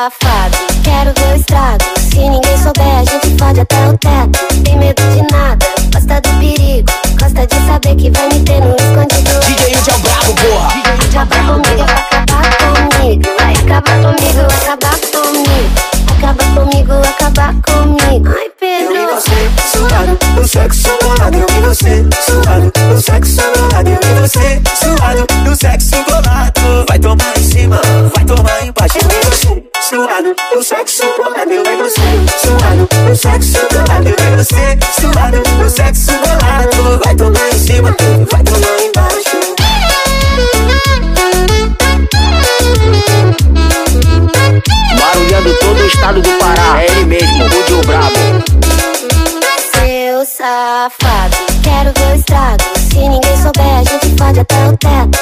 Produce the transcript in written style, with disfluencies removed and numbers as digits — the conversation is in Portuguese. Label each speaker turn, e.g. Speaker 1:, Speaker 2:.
Speaker 1: safado, quero ver o estrago. Se ninguém souber, a gente fode até o teto. Tem medo de nada, gosta do perigo, gosta de saber que vai me ter no escondido.
Speaker 2: DJ Índia Brabo, porra.
Speaker 1: DJ Índia Brabo comigo, vai acabar comigo. Vai acabar comigo, acabar comigo. Acaba comigo, acabar comigo. Ai, Pedro.
Speaker 3: Eu e você, suado, no sexo bolado. Eu e você, suado, no sexo bolado. Eu e você, suado, no sexo bolado. Vai tomar em cima, vai tomar embaixo. Eu e você, suado, no sexo bolado. Eu e você, suado, no sexo bolado. Eu e você, suado, no sexo bolado. Vai tomar em cima, vai tomar embaixo.
Speaker 2: Barulhando todo o estado do Pará. É ele mesmo, o Brabo.
Speaker 1: Seu safado, quero ver o estrago. Se ninguém souber, a gente fode até o teto.